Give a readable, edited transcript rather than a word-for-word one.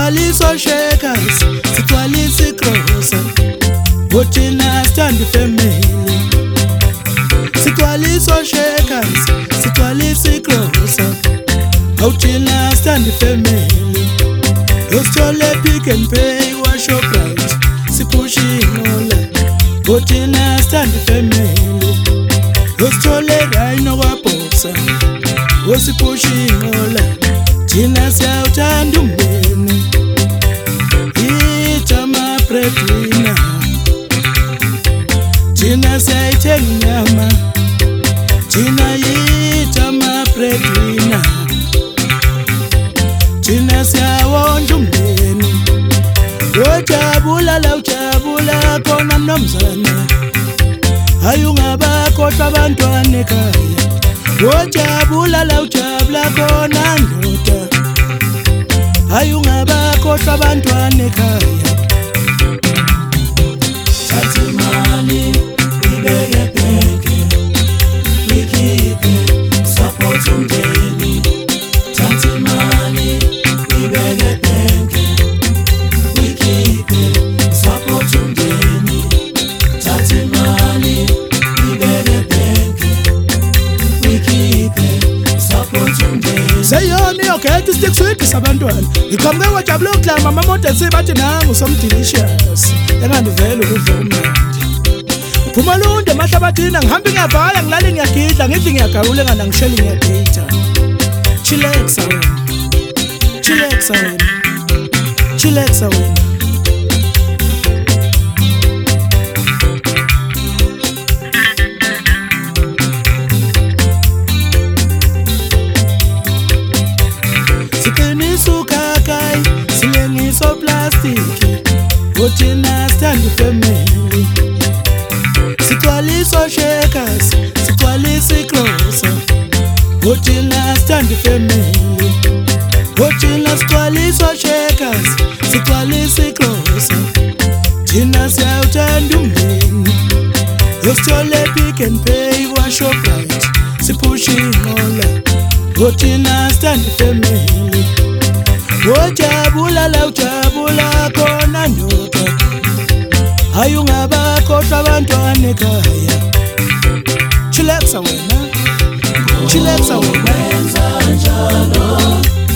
Sigcwalisa shakers, sigcwalisa grocer. Wotina stand family. Sigcwalisa shakers, sigcwalisa grocer. Wotina stand family. Yostole Pick n Pay wa Shoprite. Si pushing all. Wotina stand family. Yostole Rhino wa Boxer. Si pushing all. Tina siyawuthanda umndeni, ijama breadwinner. Tina siyayithenga inyama, Tina yijama breadwinner. Tina siyawondla umndeni, ujabula la ujabula khona mnumzana. Hayi ungabakhohlwa abantwana ekhaya, ujabula la ujabula khona ndoda. Hayi ungabakhohlwa abantwana ekhaya. Thatha imali ibeke ebhenki, ikhiphe support umndeni. Thatha imali ibeke ebhenki, ikhiphe support umndeni. Thatha imali ibeke ebhenki, ikhiphe support umndeni. Seyona iyokhetha isitick sweet sabantwana. Iqhamuke wajabula uklama amamoda sibathi nangu somdelicious. Engandivela ukudla kumnandi. Uphuma lunde emahlabathini ngihambe ngiyavala ngilale ngiyagidla ngithi ngiyagawula engana ngisheli ngiyagidla. Chillaxa wena. Chillaxa wena. Chillaxa wena. Sukakai, silengiso plastic. Wotina stand family. Sigcwalisa shakers, sigcwalisa grocer. Wotina stand family. Wotina sigcwalisa shakers, sigcwalisa grocer. Tina siyawuthanda umndeni, yostole Pick n Pay wa Shoprite. Sipushing all. Wotina stand family. Ujabula la ujabula khona ndoda. Hayi ungabakhohlwa abantwana ekhaya. Chillaxa wena. Chillaxa wena. Wenza njalo